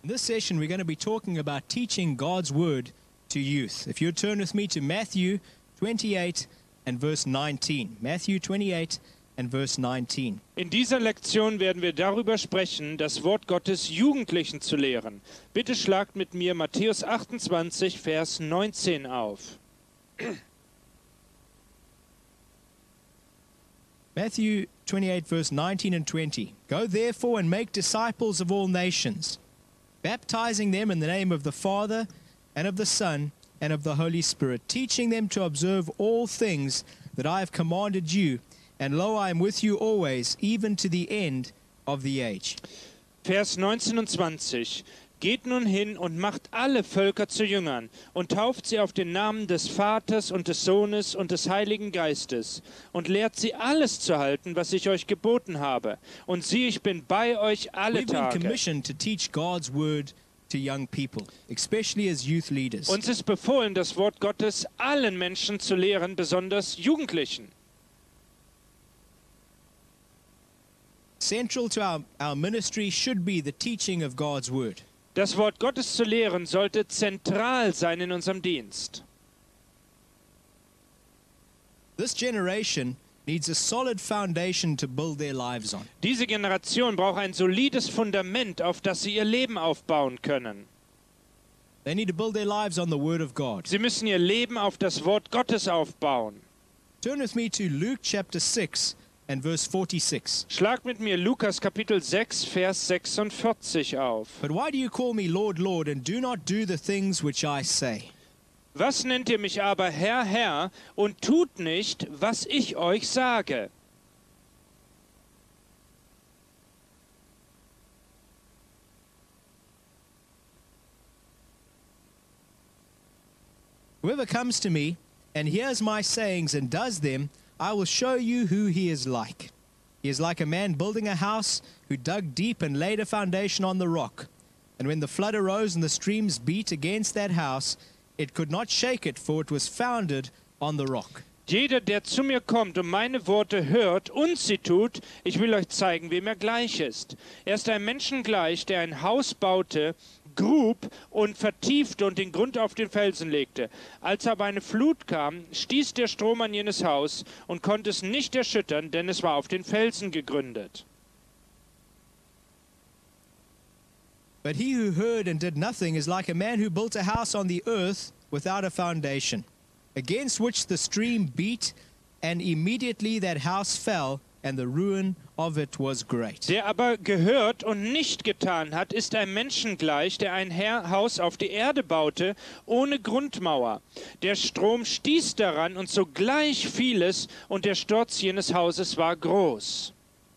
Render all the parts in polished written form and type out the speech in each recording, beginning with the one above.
In this session, we're going to be talking about teaching God's Word to youth. If you'd turn with me to Matthew 28 and verse 19. Matthew 28 and verse 19. In dieser Lektion werden wir darüber sprechen, das Wort Gottes Jugendlichen zu lehren. Bitte schlagt mit mir Matthäus 28, Vers 19 auf. Matthew 28, verse 19 and 20. Go therefore and make disciples of all nations, baptizing them in the name of the Father and of the Son and of the Holy Spirit, teaching them to observe all things that I have commanded you. And lo, I am with you always, even to the end of the age. Vers 19 und 20. Geht nun hin und macht alle Völker zu Jüngern und tauft sie auf den Namen des Vaters und des Sohnes und des Heiligen Geistes und lehrt sie alles zu halten, was ich euch geboten habe. Und siehe, ich bin bei euch alle We've been Tage. commissioned to teach God's Word to young people, especially as youth leaders. Uns ist befohlen, das Wort Gottes allen Menschen zu lehren, besonders Jugendlichen. Central to our ministry should be the teaching of God's Word. Das Wort Gottes zu lehren sollte zentral sein in unserem Dienst. This generation needs a solid foundation to build their lives on. Diese Generation braucht ein solides Fundament, auf das sie ihr Leben aufbauen können. They need to build their lives on the Word of God. Sie müssen ihr Leben auf das Wort Gottes aufbauen. Turn with me to Luke chapter 6 and verse 46. Schlag mit mir Lukas Kapitel 6, Vers 46 auf. But why do you call me Lord, Lord, and do not do the things which I say? Was nennt ihr mich aber Herr, Herr, und tut nicht, was ich euch sage? Whoever comes to me and hears my sayings and does them, I will show you who he is like. He is like a man building a house who dug deep and laid a foundation on the rock. And when the flood arose and the streams beat against that house, it could not shake it, for it was founded on the rock. Jeder, der zu mir kommt und meine Worte hört und sie tut, ich will euch zeigen, wem er gleich ist. Er ist ein Menschen gleich, der ein Haus baute, grub und vertiefte und den Grund auf den Felsen legte. Als aber eine Flut kam, stieß der Strom an jenes Haus und konnte es nicht erschüttern, denn es war auf den Felsen gegründet. But he who heard and did nothing is like a man who built a house on the earth without a foundation, against which the stream beat, and immediately that house fell, and the ruin of it was great. Der aber gehört und nicht getan hat, ist ein Menschen gleich, der ein Haus auf die Erde baute, ohne Grundmauer. Der Strom stieß daran und sogleich fiel es, und der Sturz jenes Hauses war groß.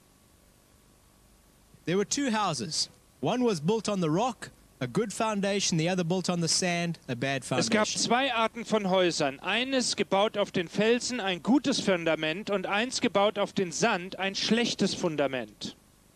There were two houses. One was built on the rock, a good foundation, the other built on the sand, a bad Es gab foundation. zwei Arten von Häusern. Eines gebaut auf den Felsen, ein gutes Fundament, und eins gebaut auf den Sand, ein schlechtes Fundament.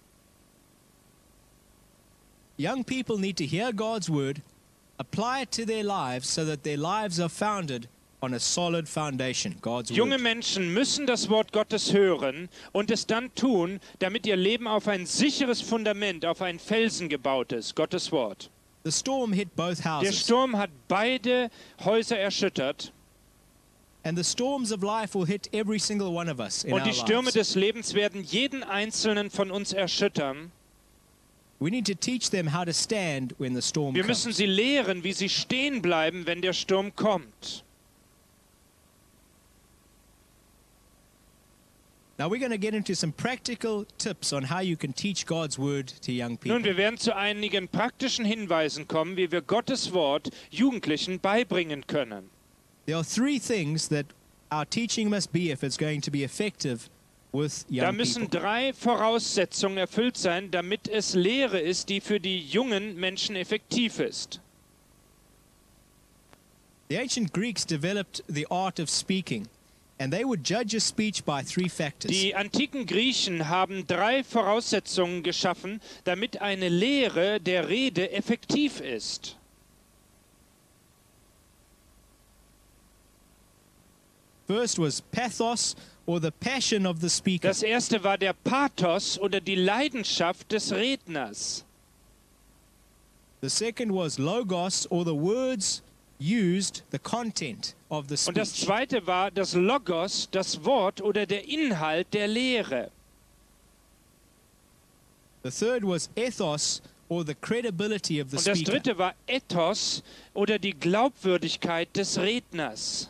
Young people need to hear God's word, apply it to their lives so that their lives are founded on a solid foundation, God's Junge word. Menschen müssen das Wort Gottes hören und es dann tun, damit ihr Leben auf ein sicheres Fundament, auf einen Felsen gebaut ist, Gottes Wort. The storm hit both Der houses, Sturm hat beide Häuser erschüttert and the storms of life will hit every single one of us in und our die Stürme lives. des Lebens werden jeden einzelnen von uns erschüttern. We need to teach them how to stand when the storm Wir comes. müssen sie lehren, wie sie stehen bleiben, wenn der Sturm kommt. Now we're going to get into some practical tips on how you can teach God's word to young people. Nun, wir werden zu einigen praktischen Hinweisen kommen, wie wir Gottes Wort Jugendlichen beibringen können. There are three things that our teaching must be if it's going to be effective with Da young müssen people. 3 Voraussetzungen erfüllt sein, damit es Lehre ist, die für die jungen Menschen effektiv ist. The ancient Greeks developed the art of speaking, and they would judge a speech by 3 factors. Die antiken Griechen haben 3 Voraussetzungen geschaffen, damit eine Lehre der Rede effektiv ist. First was pathos, or the passion of the speaker. Das erste war der Pathos oder die Leidenschaft des Redners. The second was logos, or the words used, the content of the Und das speech. zweite war das Logos, das Wort oder der Inhalt der Lehre. The third was ethos, or the credibility of the Und das speaker. dritte war Ethos oder die Glaubwürdigkeit des Redners.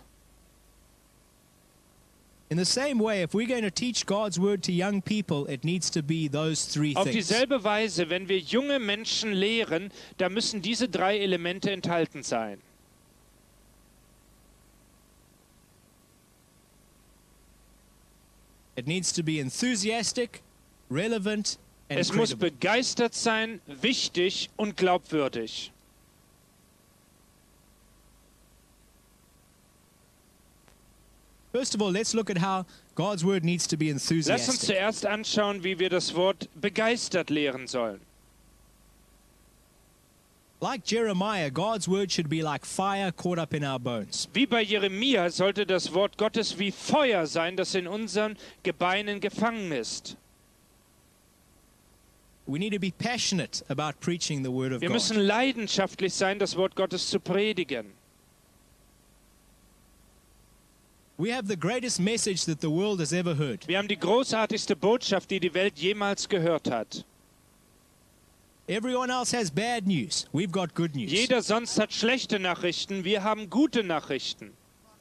In the same way, if we're going to teach God's word to young people, it needs to be those three Auf things. dieselbe Weise, wenn wir junge Menschen lehren, da müssen diese drei Elemente enthalten sein. It needs to be enthusiastic, relevant, and Es muss credible. begeistert sein, wichtig und glaubwürdig. First of all, let's look at how God's word needs to be Lass uns enthusiastic. zuerst anschauen, wie wir das Wort begeistert lehren sollen. Like Jeremiah, God's word should be like fire caught up in our bones. Wie bei Jeremia sollte das Wort Gottes wie Feuer sein, das in unseren Gebeinen gefangen ist. We need to be passionate about preaching the word of Wir müssen God. leidenschaftlich sein, das Wort Gottes zu predigen. We have the greatest message that the world has ever heard. Wir haben die großartigste Botschaft, die die Welt jemals gehört hat. Everyone else has bad news. We've got good news. Jeder sonst hat schlechte Nachrichten, wir haben gute Nachrichten.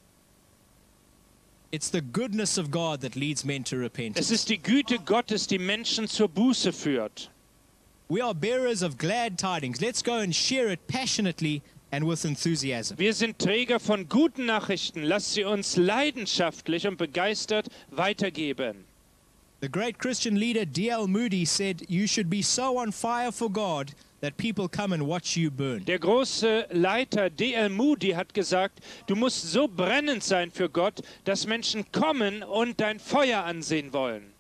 It's the goodness of God that leads men to Es repentance. ist die Güte Gottes, die Menschen zur Buße führt. We are bearers of glad tidings. Let's go and share it passionately and with enthusiasm. Wir sind Träger von guten Nachrichten. Lasst sie uns leidenschaftlich und begeistert weitergeben. The great Christian leader D.L. Moody said, "You should be so on fire for God that people come and watch you burn." Der große Leiter D.L. Moody hat gesagt, du musst so brennend sein für Gott, dass Menschen kommen und dein Feuer ansehen wollen.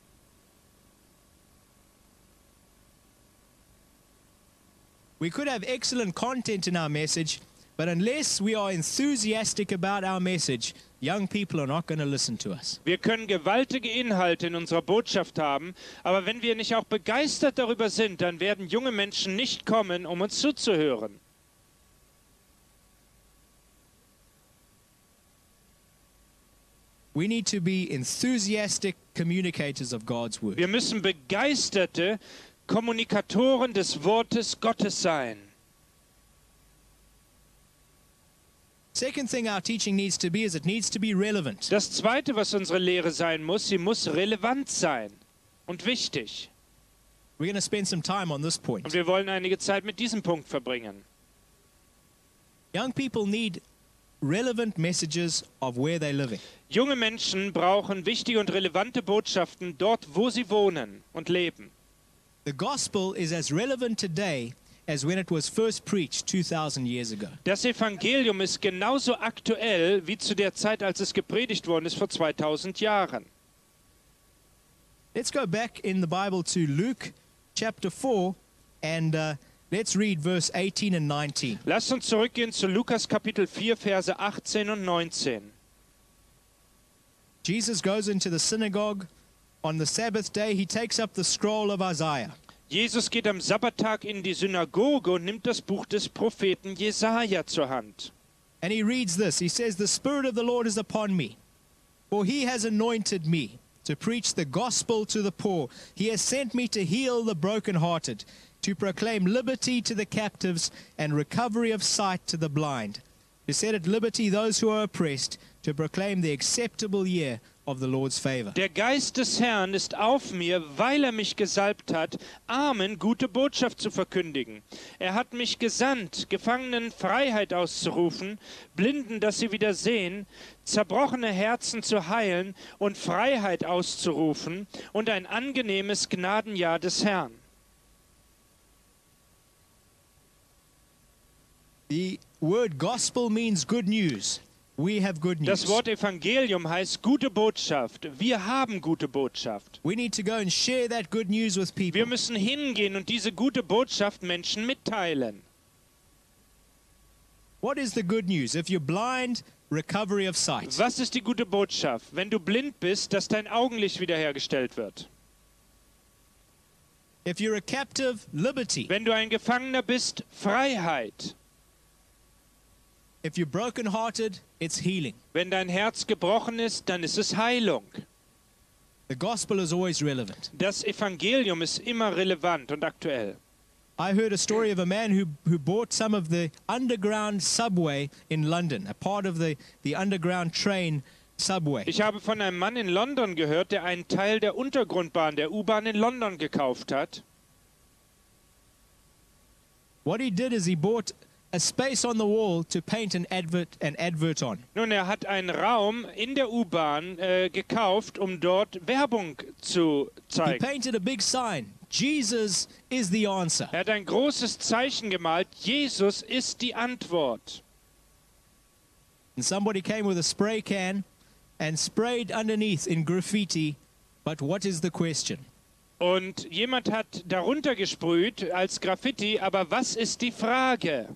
We could have excellent content in our message, but unless we are enthusiastic about our message, young people are not going to listen to us. Wir können gewaltige Inhalte in unserer Botschaft haben, aber wenn wir nicht auch begeistert darüber sind, dann werden junge Menschen nicht kommen, um uns zuzuhören. We need to be enthusiastic communicators of God's word. Wir müssen begeisterte Kommunikatoren des Wortes Gottes sein. Second thing our teaching needs to be is it needs to be relevant. Das Zweite, was unsere Lehre sein muss, sie muss relevant sein und wichtig. We're going to spend some time on this Und point. wir wollen einige Zeit mit diesem Punkt verbringen. Young people need relevant messages of where they're living. Junge Menschen brauchen wichtige und relevante Botschaften dort, wo sie wohnen und leben. The gospel is as relevant today as when it was first preached 2,000 years ago. Das Evangelium ist genauso aktuell wie zu der Zeit, als es gepredigt worden ist vor 2000 Jahren. Let's go back in the Bible to Luke chapter 4 and let's read verse 18 and 19. Lasst uns zurückgehen zu Lukas Kapitel 4, Verse 18 und 19. Jesus goes into the synagogue. On the Sabbath day, he takes up the scroll of Isaiah. Jesus geht am Sabbattag in die Synagoge und nimmt das Buch des Propheten Jesaja zur Hand. And he reads this. He says, "The Spirit of the Lord is upon me, for he has anointed me to preach the gospel to the poor. He has sent me to heal the brokenhearted, to proclaim liberty to the captives and recovery of sight to the blind, to set at liberty those who are oppressed, to proclaim the acceptable year of the Lord's favor." Der Geist des Herrn ist auf mir, weil er mich gesalbt hat, Armen gute Botschaft zu verkündigen. Er hat mich gesandt, Gefangenen Freiheit auszurufen, Blinden, dass sie wieder sehen, zerbrochene Herzen zu heilen und Freiheit auszurufen und ein angenehmes Gnadenjahr des Herrn. The word gospel means good news. We have good news. Das Wort Evangelium heißt gute Botschaft. Wir haben gute Botschaft. We need to go and share that good news with people. Wir müssen hingehen und diese gute Botschaft Menschen mitteilen. What is the good news? If you're blind, recovery of sight. Was ist die gute Botschaft? Wenn du blind bist, dass dein Augenlicht wiederhergestellt wird. If you're a captive, liberty. Wenn du ein Gefangener bist, Freiheit. If you're brokenhearted, it's healing. Wenn dein Herz gebrochen ist, dann ist es Heilung. The gospel is always relevant. Das Evangelium ist immer relevant und aktuell. I heard a story of a man who bought some of the underground subway in London, a part of the underground train subway. Ich habe von einem Mann in London gehört, der einen Teil der Untergrundbahn, der U-Bahn in London gekauft hat. What he did is he bought a space on the wall to paint an advert on. Nun, er hat einen Raum in der U-Bahn gekauft, um dort Werbung zu He zeigen. painted a big sign. Jesus is the answer. Er hat ein großes Zeichen gemalt. Jesus ist die Antwort. And somebody came with a spray can and sprayed underneath in graffiti, but what is the question? Und jemand hat darunter gesprüht als Graffiti, aber was ist die Frage?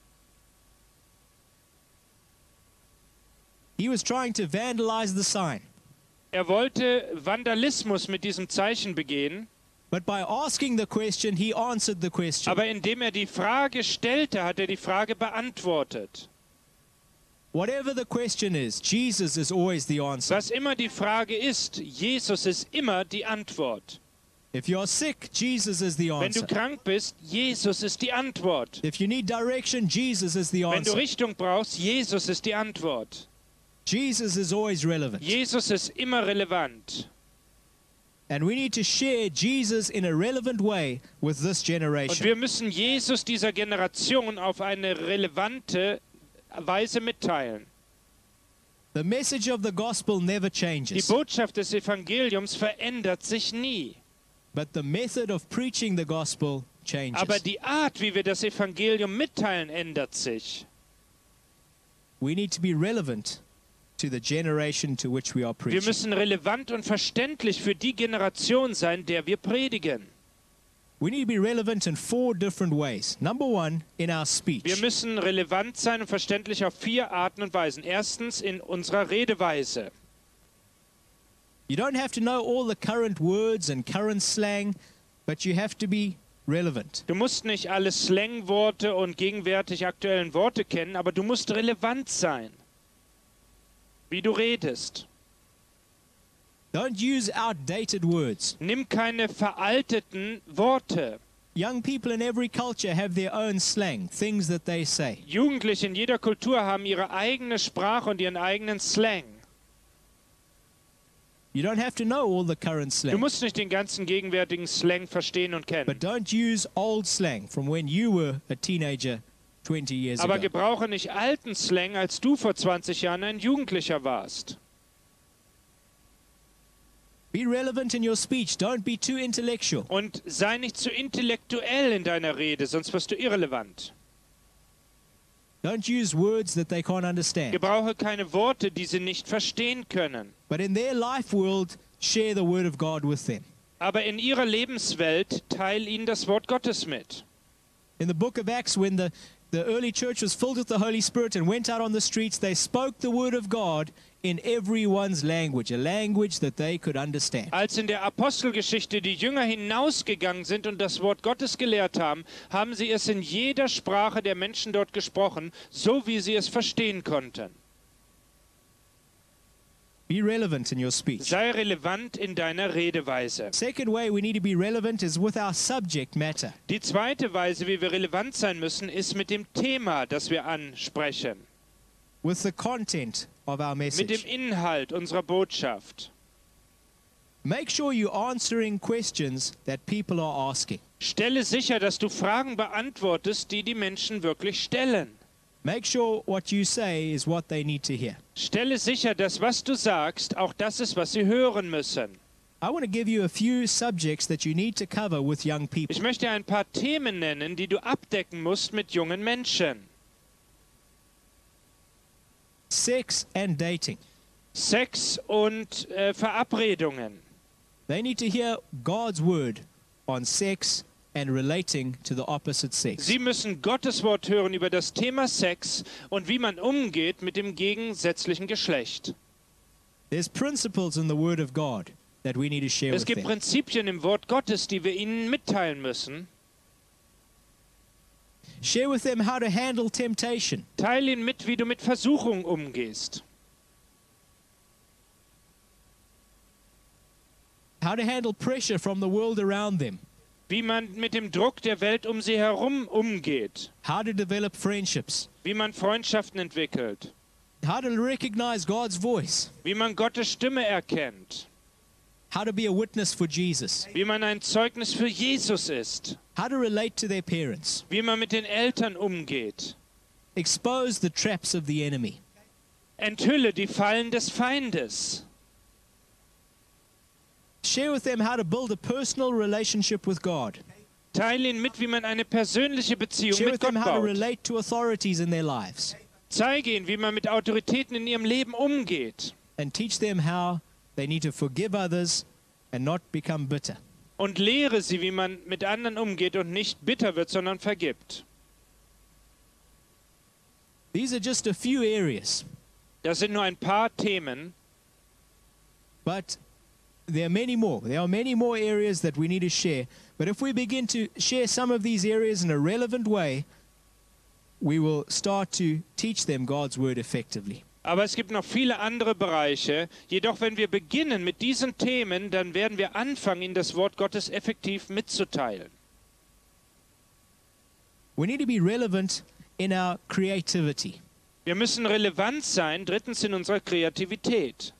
He was trying to vandalize the sign, Er wollte Vandalismus mit diesem Zeichen begehen, but by asking the question, he answered the question. aber indem er die Frage stellte, hat er die Frage beantwortet. Whatever the question is, Jesus is always the answer. Was immer die Frage ist, Jesus ist immer die Antwort. If you're sick, Jesus is the Wenn du answer. krank bist, Jesus ist die Antwort. If you need direction, Jesus is the Wenn du answer. Richtung brauchst, Jesus ist die Antwort. Jesus is always relevant. Jesus ist immer relevant. And we need to share Jesus in a relevant way with this Und generation. wir müssen Jesus dieser Generation auf eine relevante Weise mitteilen. The message of the gospel never Die changes, Botschaft des Evangeliums verändert sich nie. but the method of preaching the gospel changes. Aber die Art, wie wir das Evangelium mitteilen, ändert sich. We need to be relevant to the generation to which we are Wir preaching. müssen relevant und verständlich für die Generation sein, der wir predigen. We need to be relevant in 4 different ways. Number 1, in our Wir speech. müssen relevant sein und verständlich auf 4 Arten und Weisen. Erstens in unserer Redeweise. You don't have to know all the current words and current slang, but you have to be relevant. Du musst nicht alle Slangworte und gegenwärtig aktuellen Worte kennen, aber du musst relevant sein, wie du redest. Don't use outdated words. Nimm keine veralteten Worte. Young people in every culture have their own slang, things that they say. Jugendliche in jeder Kultur haben ihre eigene Sprache und ihren eigenen Slang. You don't have to know all the current Du slang, musst nicht den ganzen gegenwärtigen Slang verstehen und kennen. but don't use old slang from when you were a teenager 20 years Aber ago. gebrauche nicht alten Slang, als du vor 20 Jahren ein Jugendlicher warst. Be relevant in your speech. Don't be too intellectual. Und sei nicht zu intellektuell in deiner Rede, sonst wirst du irrelevant. Don't use words that they can't understand. Gebrauche keine Worte, die sie nicht verstehen können. But in their life world, share the word of God with them. Aber in ihrer Lebenswelt teil ihnen das Wort Gottes mit. In the book of Acts, when the early church was filled with the Holy Spirit and went out on the streets, they spoke the word of God in everyone's language, a language that they could understand. Als in der Apostelgeschichte die Jünger hinausgegangen sind und das Wort Gottes gelehrt haben, haben sie es in jeder Sprache der Menschen dort gesprochen, so wie sie es verstehen konnten. Be relevant in your speech. Sei relevant in deiner Redeweise. Second way we need to be relevant is with our subject matter. Die zweite Weise, wie wir relevant sein müssen, ist mit dem Thema, das wir ansprechen, With the content of our mit dem message. Inhalt unserer Botschaft. Make sure you're answering questions that people are asking. Stelle sicher, dass du Fragen beantwortest, die die Menschen wirklich stellen. Make sure what you say is what they need to hear. Stelle sicher, dass was du sagst, auch das ist, was sie hören müssen. I want to give you a few subjects that you need to cover with young people. Ich möchte ein paar Themen nennen, die du abdecken musst mit jungen Menschen. Sex and dating. Sex und Verabredungen. They need to hear God's word on sex and relating to the opposite sex. Sie müssen Gottes Wort hören über das Thema Sex und wie man umgeht mit dem gegensätzlichen Geschlecht. There's principles in the word of God that we need to share Es with gibt them. Prinzipien im Wort Gottes, die wir ihnen mitteilen müssen. Share with them how to handle temptation. Teile ihnen mit, wie du mit Versuchung umgehst. How to handle pressure from the world around them. Wie man mit dem Druck der Welt um sie herum umgeht. How to develop friendships. Wie man Freundschaften entwickelt. How to recognize God's voice. Wie man Gottes Stimme erkennt. How to be a witness for Jesus. Wie man ein Zeugnis für Jesus ist. How to relate to their parents. Wie man mit den Eltern umgeht. Expose the traps of the enemy. Enthülle die Fallen des Feindes. Share with them how to build a personal relationship with God. Teile ihnen mit, wie man eine persönliche Beziehung Share mit with them Gott how to baut. relate to authorities in their lives. Zeige ihnen, wie man mit Autoritäten in ihrem Leben umgeht. And teach them how they need to forgive others and not become bitter. Und lehre sie, wie man mit anderen umgeht und nicht bitter wird, sondern vergibt. These are just a few areas, Das sind nur ein paar Themen, but there are many more. There are many more areas that we need to share. But if we begin to share some of these areas in a relevant way, we will start to teach them God's word effectively. aber es gibt noch viele andere Bereiche. Jedoch, wenn wir beginnen mit diesen Themen, dann werden wir anfangen, ihnen das Wort Gottes effektiv mitzuteilen. We need to be relevant in our creativity. Wir müssen relevant sein, drittens in unserer Kreativität.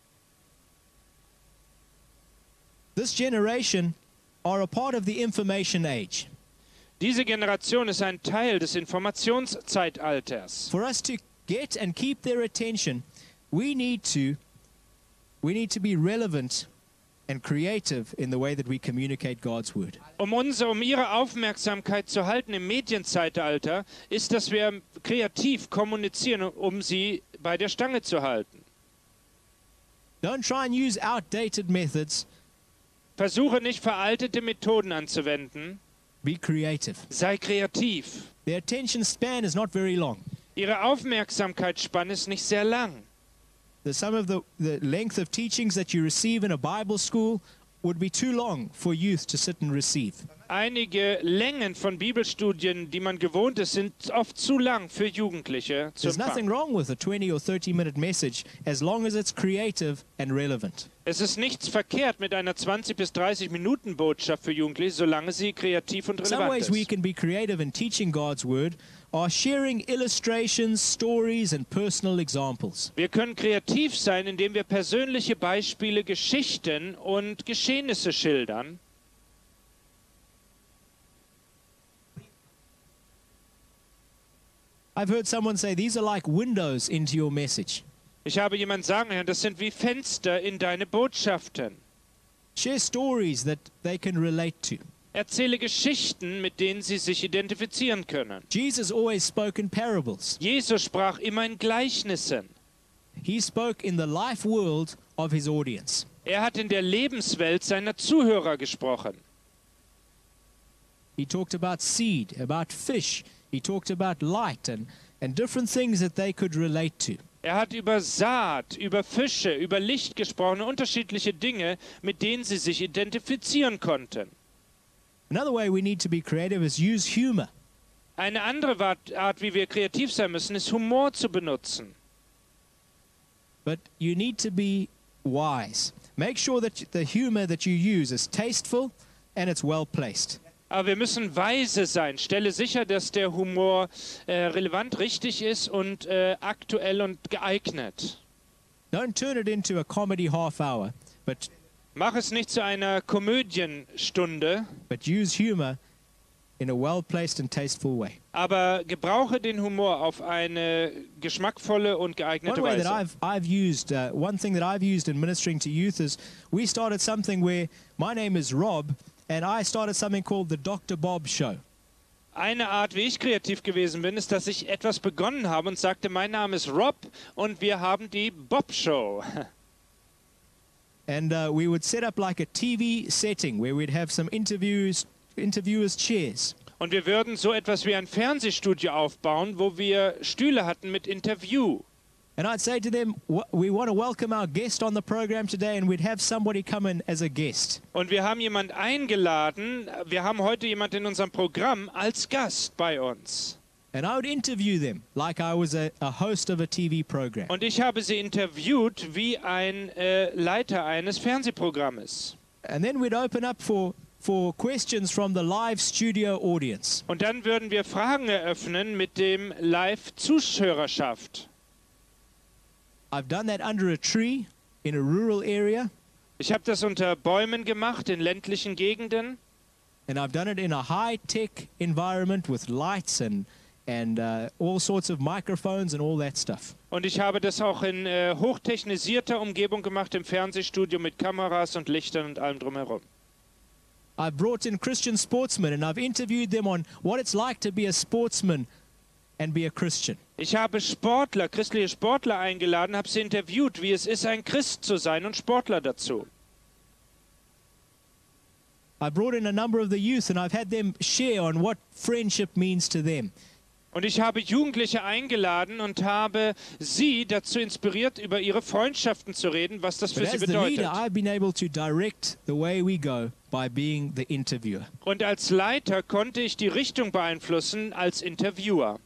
This generation are a part of the information age. Diese Generation ist ein Teil des Informationszeitalters. For us to get and keep their attention, we need to be relevant and creative in the way that we communicate God's word. Um ihre Aufmerksamkeit zu halten im Medienzeitalter, ist, dass wir kreativ kommunizieren, um sie bei der Stange zu halten. Don't try and use outdated methods. Versuche nicht, veraltete Methoden anzuwenden. Be creative. Sei kreativ. Their attention span is not very long. Ihre Aufmerksamkeitsspanne ist nicht sehr lang. Some of the length of teachings that you receive in a Bible school would be too long for youth to sit and receive. Einige Längen von Bibelstudien, die man gewohnt ist, sind oft zu lang für Jugendliche zu There's nothing empfangen. wrong with a 20 or 30-minute message as long as it's creative and relevant. Es ist nichts verkehrt mit einer 20 bis 30 Minuten Botschaft für Jugendliche, solange sie kreativ und Some relevant ways we ist. can be creative in teaching God's word are sharing illustrations, stories, and personal examples. Wir können kreativ sein, indem wir persönliche Beispiele, Geschichten und Geschehnisse schildern. I've heard someone say these are like windows into your message. Ich habe jemand sagen hören, das sind wie Fenster in deine Botschaften. Share stories that they can relate to. Erzähle Geschichten, mit denen sie sich identifizieren können. Jesus always spoke in parables. Jesus sprach immer in Gleichnissen. He spoke in the life world of his audience. Er hat in der Lebenswelt seiner Zuhörer gesprochen. He talked about seed, about fish. He talked about light and different things that they could relate to. Er hat über Saat, über Fische, über Licht gesprochen, unterschiedliche Dinge, mit denen sie sich identifizieren konnten. Another way we need to be creative is use humor. Eine andere Art, wie wir kreativ sein müssen, ist Humor zu benutzen. But you need to be wise. Make sure that the humor that you use is tasteful and it's well placed. Aber wir müssen weise sein. Stelle sicher, dass der Humor relevant, richtig ist und aktuell und geeignet. Don't turn it into a comedy half hour, but Mach es nicht zu einer Komödienstunde, use humor in a well placed and tasteful way. aber gebrauche den Humor auf eine geschmackvolle und geeignete One way Weise. that I've used, one thing that I've used in ministering to youth is we started something where my name is Rob and I started something called the Dr. Bob Show. Eine Art, wie ich kreativ gewesen bin, ist, dass ich etwas begonnen habe und sagte, mein Name ist Rob und wir haben die Bob Show. And we would set up like a TV setting where we'd have some interviewers' chairs. Und wir würden so etwas wie ein Fernsehstudio aufbauen, wo wir Stühle hatten mit Interview. And I'd say to them, we want to welcome our guest on the program today, and we'd have somebody come in as a guest. Und wir haben jemand eingeladen. Wir haben heute jemand in unserem Programm als Gast bei uns. And I would interview them like I was a host of a TV program. Und ich habe sie interviewt wie ein Leiter eines Fernsehprogrammes. And then we'd open up for questions from the live studio audience. Und dann würden wir Fragen eröffnen mit dem Live-Zuhörerschaft. I've done that under a tree in a rural area. Ich habe das unter Bäumen gemacht in ländlichen Gegenden. And I've done it in a high-tech environment with lights and all sorts of microphones and all that stuff. Und ich habe das auch in hochtechnisierter Umgebung gemacht, im Fernsehstudio mit Kameras und Lichtern und allem drumherum. I've brought in Christian sportsmen and I've interviewed them on what it's like to be a sportsman and be a Christian. Ich habe Sportler, christliche Sportler eingeladen, habe sie interviewt, wie es ist, ein Christ zu sein und Sportler dazu. I brought in a number of the youth and I've had them share on what friendship means to them. Und ich habe Jugendliche eingeladen und habe sie dazu inspiriert, über ihre Freundschaften zu reden, was das für But sie as the leader, bedeutet. I've been able to direct the way we go by being the interviewer. Und als Leiter konnte ich die Richtung beeinflussen als Interviewer.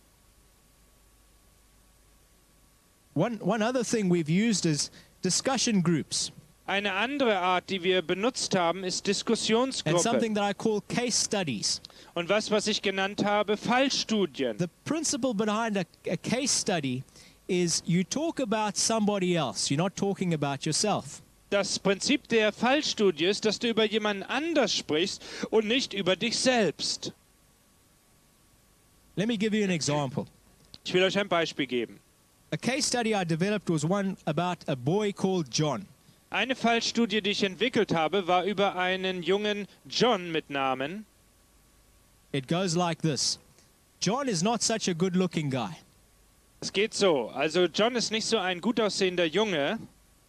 One other thing we've used is discussion groups Eine andere Art, die wir benutzt haben, ist and Diskussionsgruppe. something that I call case studies. Und was ich genannt habe, Fallstudien. The principle behind a case study is you talk about somebody else. You're not talking about yourself. Das Prinzip der Fallstudie ist, dass du über jemanden anders sprichst und nicht über dich selbst. Let me give you an example. Ich will euch ein Beispiel geben. A case study I developed was one about a boy called John. Eine Fallstudie, die ich entwickelt habe, war über einen jungen John mit Namen. It goes like this. John is not such a good-looking guy. Es geht so. Also John ist nicht so ein gut aussehender Junge.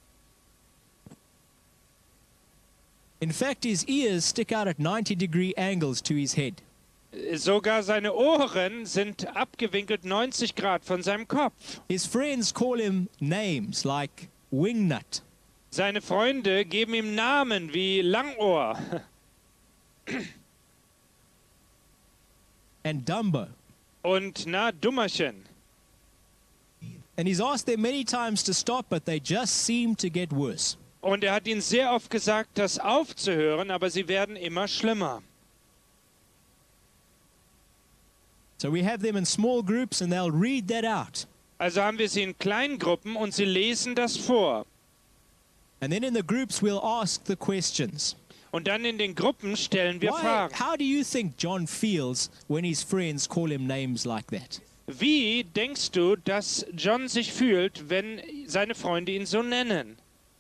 In fact, his ears stick out at 90-degree angles to his head. Sogar seine Ohren sind abgewinkelt 90 Grad von seinem Kopf. His friends call him names like Wingnut. Seine Freunde geben ihm Namen wie Langohr and Dumbo. und Dummerchen. And he's asked them many times to stop, but they just seem to get worse. Und er hat ihnen sehr oft gesagt, das aufzuhören, aber sie werden immer schlimmer. So we have them in small groups and they'll read that out. Also haben wir sie in kleinen Gruppen und sie lesen das vor. And then in the groups we'll ask the questions. Und dann in den Gruppen stellen wir Fragen. How do you think John feels when his friends call him names like that? Wie denkst du, dass John sich fühlt, wenn seine Freunde ihn so nennen?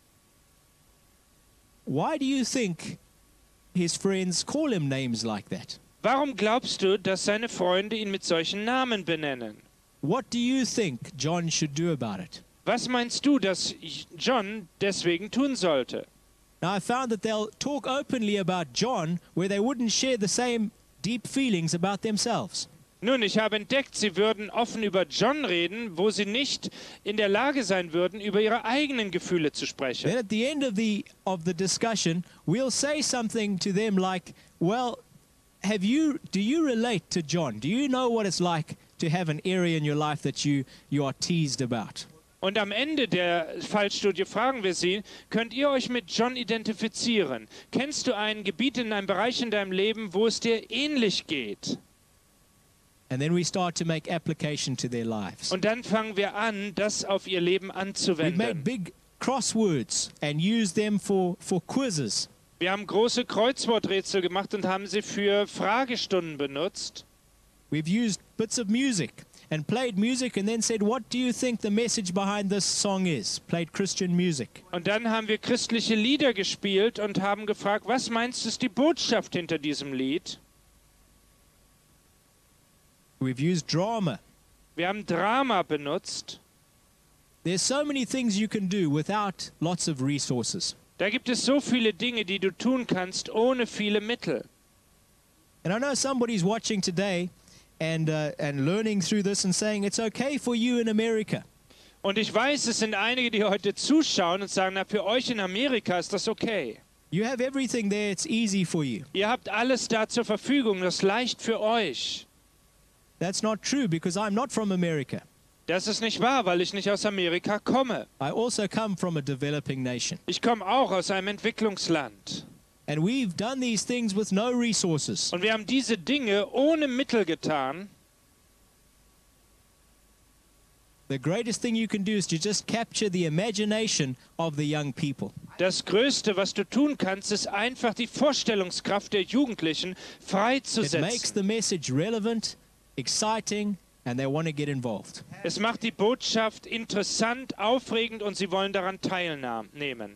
Why do you think his friends call him names like that? Warum glaubst du, dass seine Freunde ihn mit solchen Namen benennen? What do you think John should do about it? Was meinst du, dass John deswegen tun sollte? Now I found that they'll talk openly about John where they wouldn't share the same deep feelings about themselves. Nun, ich habe entdeckt, sie würden offen über John reden, wo sie nicht in der Lage sein würden, über ihre eigenen Gefühle zu Then sprechen. at the end of the discussion, we'll say something to them like, well, do you relate to John? Do you know what it's like to have an area in your life that you are teased about? Und am Ende der Fallstudie fragen wir sie, könnt ihr euch mit John identifizieren? Kennst du ein Gebiet in einem Bereich in deinem Leben, wo es dir ähnlich geht? And then we start to make application to their lives. Und dann fangen wir an, das auf ihr Leben We've made anzuwenden. big crosswords and used them for quizzes. Wir haben große Kreuzworträtsel gemacht und haben sie für Fragestunden benutzt. We've used bits of music and played music and then said, what do you think the message behind this song is? Played Christian music. Und dann haben wir christliche Lieder gespielt und haben gefragt, was meinst du ist die Botschaft hinter diesem Lied? We've used drama. Wir haben Drama benutzt. There's so many things you can do without lots of resources. Da gibt es so viele Dinge, die du tun kannst, ohne viele Mittel. And I know somebody's watching today and learning through this and saying it's okay for you in America. Und ich weiß, es sind einige, die heute zuschauen und sagen, na, für euch in Amerika ist das okay. You have everything there, it's easy for you. Ihr habt alles da zur Verfügung, das ist leicht für euch. That's not true because I'm not from America. Das ist nicht wahr, weil ich nicht aus Amerika komme. I also come from a developing nation. Ich komme auch aus einem Entwicklungsland. And we've done these things with no resources. Und wir haben diese Dinge ohne Mittel getan. The greatest thing you can do is to just capture the imagination of the young people. Das Größte, was du tun kannst, ist einfach die Vorstellungskraft der Jugendlichen It makes freizusetzen. the message relevant, exciting, and they want to get involved. Es macht die Botschaft interessant, aufregend und sie wollen daran teilnehmen.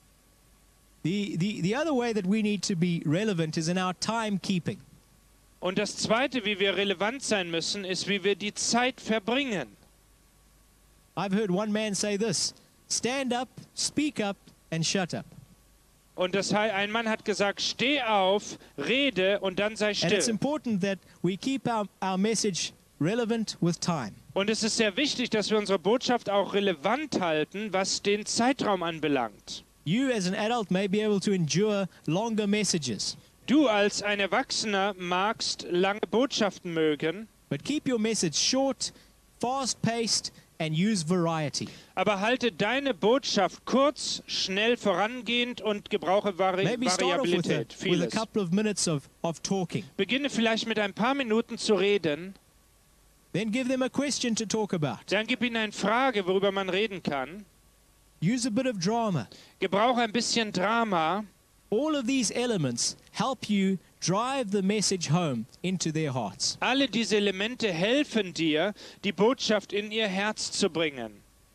The other way that we need to be relevant is in our timekeeping. Und das Zweite, wie wir relevant sein müssen, ist, wie wir die Zeit verbringen. I've heard one man say this: stand up, speak up, and shut up. Und ein Mann hat gesagt, steh auf, rede und dann sei And it's still. important that we keep our message relevant with time. Und es ist sehr wichtig, dass wir unsere Botschaft auch relevant halten, was den Zeitraum anbelangt. You as an adult may be able to endure longer messages, Du als ein Erwachsener magst lange Botschaften mögen, but keep your message short, fast-paced, and use variety. aber halte deine Botschaft kurz, schnell vorangehend und gebrauche Maybe start off with Variabilität, a vieles. couple of minutes of talking. Beginne vielleicht mit ein paar Minuten zu reden, Then give them a question to talk about. dann gib ihnen eine Frage, worüber man reden kann. Use a bit of drama. Gebrauche ein bisschen Drama. All of these elements help you drive the message home into their hearts. Alle diese Elemente helfen dir, die Botschaft in ihr Herz zu bringen.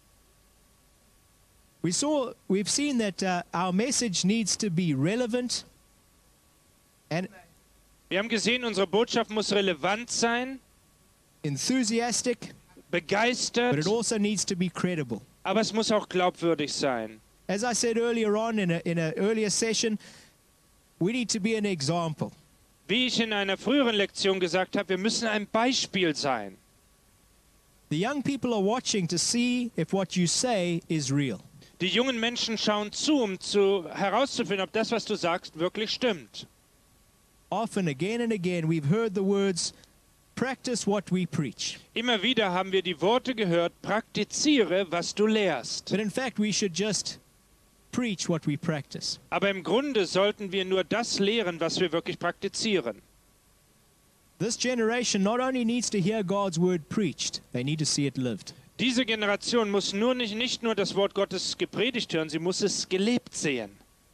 We've seen that our message needs to be relevant, and Wir haben gesehen, unsere Botschaft muss relevant sein, enthusiastic, but begeistert, it also needs to be credible. aber es muss auch glaubwürdig sein. As I said earlier on in a earlier session, we need to be an example. Wie ich in einer früheren Lektion gesagt habe, wir müssen ein Beispiel sein. The young people are watching to see if what you say is real. Die jungen Menschen schauen zu, um herauszufinden, ob das, was du sagst, wirklich stimmt. Often, again and again, we've heard the words, practice what we preach. Immer wieder haben wir die Worte gehört, praktiziere, was du lehrst. But in fact, we should just preach what we practice. Aber im Grunde sollten wir nur das lehren, was wir wirklich praktizieren. This generation not only needs to hear God's word preached, they need to see it lived. Diese Generation muss nicht nur das Wort Gottes gepredigt hören, sie muss es gelebt sehen.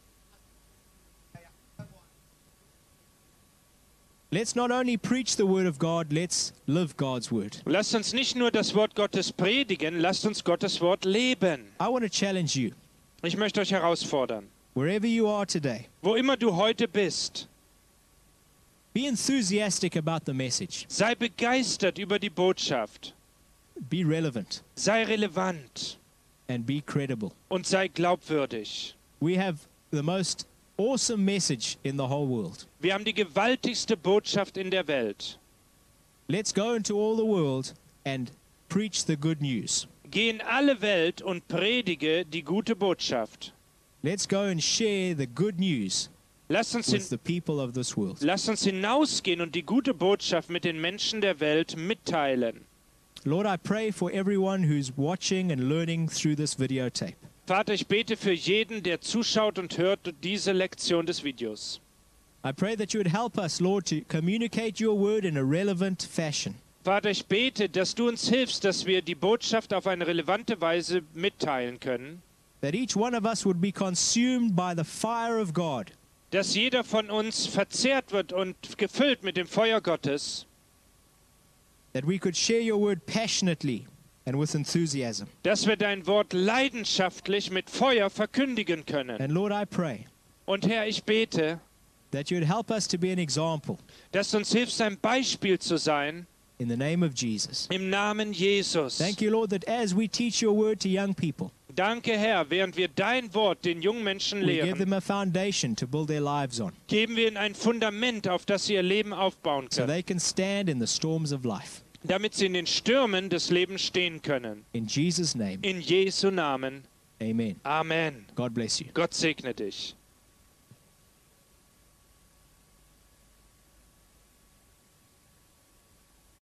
Let's not only preach the word of God, let's live God's word. Lasst uns nicht nur das Wort Gottes predigen, lasst uns Gottes Wort leben. I want to challenge you, Ich möchte euch herausfordern. wherever you are today, Wo immer du heute bist, be enthusiastic about the message. sei begeistert über die Botschaft, Be relevant sei relevant and be credible. und sei glaubwürdig. We have the most awesome message in the whole world. Wir haben die gewaltigste Botschaft in der Welt. Let's go into all the world and preach the good news. Geh in alle Welt und predige die gute Botschaft. Let's go and share the good news Lasst uns, with the people of this world. lasst uns hinausgehen und die gute Botschaft mit den Menschen der Welt mitteilen. Lord, I pray for everyone who's watching and learning through this videotape. Vater, ich bete für jeden, der zuschaut und hört diese Lektion des Videos. I pray that you would help us, Lord, to communicate your word in a relevant fashion. Vater, ich bete, dass du uns hilfst, dass wir die Botschaft auf eine relevante Weise mitteilen können. That each one of us would be consumed by the fire of God. Dass jeder von uns verzehrt wird und gefüllt mit dem Feuer Gottes. That we could share your word passionately and with enthusiasm. Dass wir dein Wort leidenschaftlich mit Feuer verkündigen können. And Lord, I pray Und Herr, ich bete, that you would help us to be an example dass du uns hilfst, ein Beispiel zu sein in the name of Jesus. im Namen Jesus. Thank you, Lord, that as we teach your word to young people, Danke, Herr, während wir dein Wort den jungen Menschen we give lehren, them a foundation to build their lives on geben wir ihnen ein Fundament, auf das sie ihr Leben aufbauen so können, they can stand in the storms of life. damit sie in den Stürmen des Lebens stehen können. In Jesus' name, In Jesu Namen. amen. Amen. God bless you. Gott segne dich.